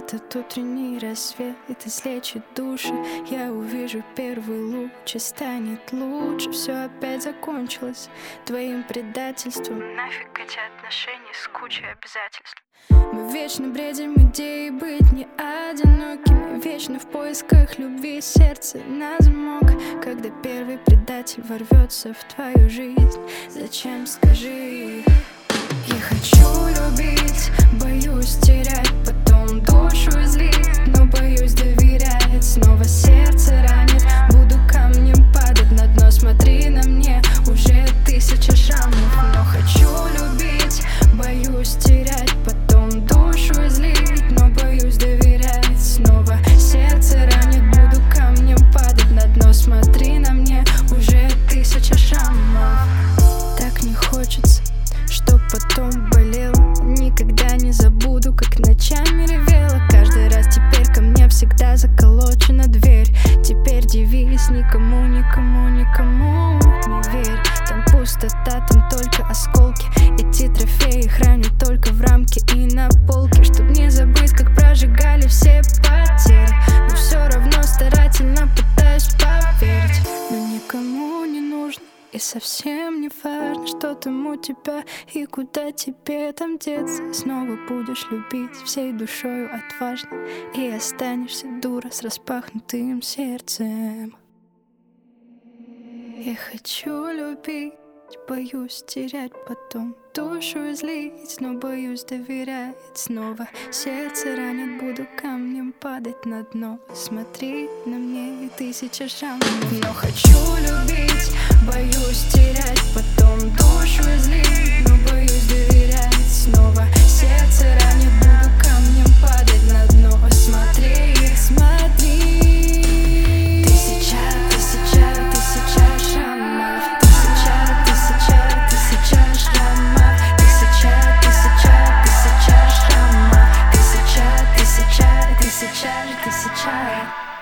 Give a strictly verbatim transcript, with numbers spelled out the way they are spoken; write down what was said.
Этот утренний рассвет излечит души. Я увижу первый луч и станет лучше. Все опять закончилось твоим предательством. Нафиг эти отношения с кучей обязательств. Мы вечно бредим идеей быть не одинокими, вечно в поисках любви, сердце на замок. Когда первый предатель ворвется в твою жизнь, зачем, скажи? Я хочу любить, боюсь терять, потом душу злить, но боюсь доверять. Снова сердце ранит, буду камнем падать на дно. Смотри на мне, уже тысяча шрамов. Но хочу любить, боюсь терять, потом душу злить, но боюсь доверять. Снова сердце ранит, буду камнем падать на дно. Смотри на мне, уже тысяча шрамов. Так не хочется, чтоб потом болело. Никогда не забуду, как ночами ревела. Каждый раз теперь ко мне всегда заколочена дверь. Теперь девиз: никому, никому, никому не верь. Там пустота, там только осколки. Эти трофеи хранят только в рамке и на полке, чтоб не забыть, как прожигали все потери. Но все равно старательно пытаюсь поверить. Но никому не нужно и совсем не важно, что там у тебя и куда тебе там деться. Снова будешь любить всей душою отважно, и останешься, дура, с распахнутым сердцем. Я хочу любить, боюсь терять, потом душу злить, но боюсь доверять. Снова сердце ранит, буду камнем падать на дно. Смотри на мне, и тысяча шрамов. Но хочу любить, боюсь терять, потом душу злить, но боюсь доверять. Снова сердце ранит, буду камнем падать на дно. Смотри, смотри. Тысяча, тысяча, тысяча шрамов. Тысяча, тысяча, тысяча шрамов. Тысяча, тысяча, тысяча шрамов. Тысяча, тысяча, тысяча, тысяча.